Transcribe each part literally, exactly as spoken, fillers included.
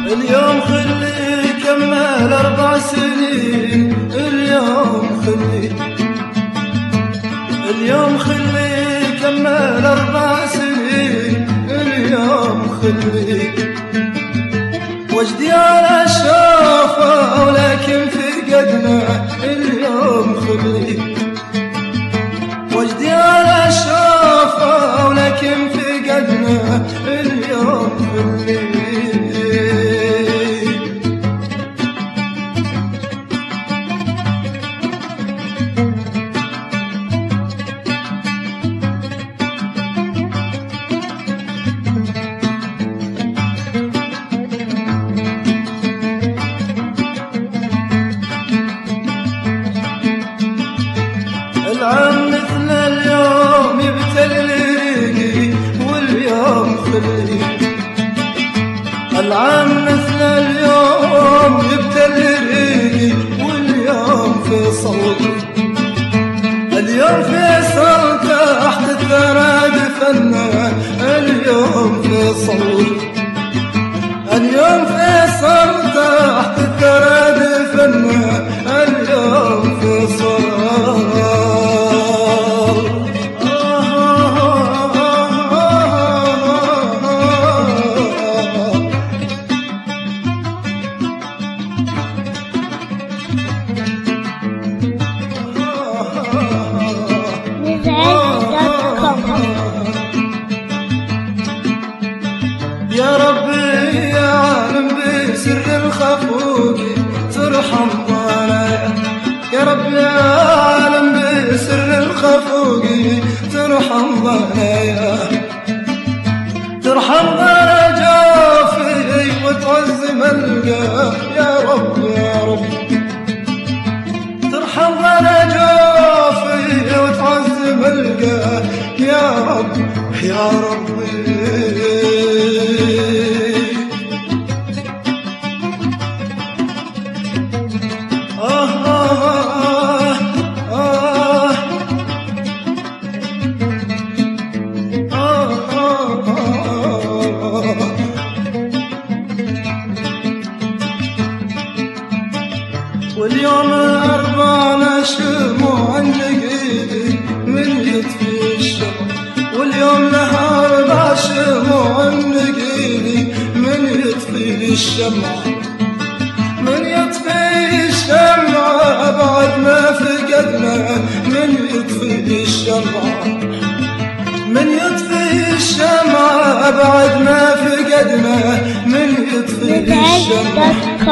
اليوم خلي كمل أربع سنين، اليوم خلي اليوم خلي كمل أربع سنين، اليوم خلي وجدي على الشوفة ولكن في قدنا، اليوم خلي وجدي على الشوفة ولكن في قدنا، اليوم خلي العام مثل اليوم يبتل ريقي واليوم خلي، العام مثل اليوم يبتل ريقي واليوم في صوتي، اليوم في صوت تحت الثرى دفنا، اليوم في صوتي، اليوم في صوت تحت الثرى دفنا، اليوم في صوت يا ربي يا عالم بسر الخفوقي ترحم ضنايا، يا ربي يا عالم بسر الخفوقي ترحم ضنايا، ترحم ضنا جوفي وتعز ملقاه، يا رب يا رب ترحم ضنا جوفي وتعز ملقاه، يا رب يا ربي واليوم أربعنا شموع النقيدي من يطفي الشمع، واليوم لها أربع شموع النقيدي من يطفي الشمع، من يطفي الشمع بعد ما فقدنا، من يطفي الشمع، من يطفي الشمع بعد ما فقدنا، من يطفي الشمع.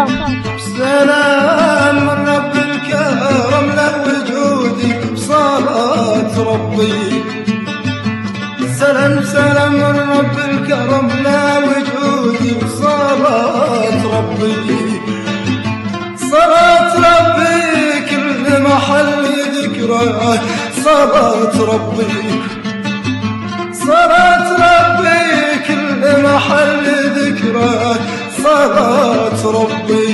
سلام من رب الكرم له وجودي بصلاة ربي، سلام سلام من رب الكرم له وجودي بصلاة ربي، صلاة ربي كل محل ذكرى، صلاة ربي صلاة ربي كل محل ذكرى، صلاة ربي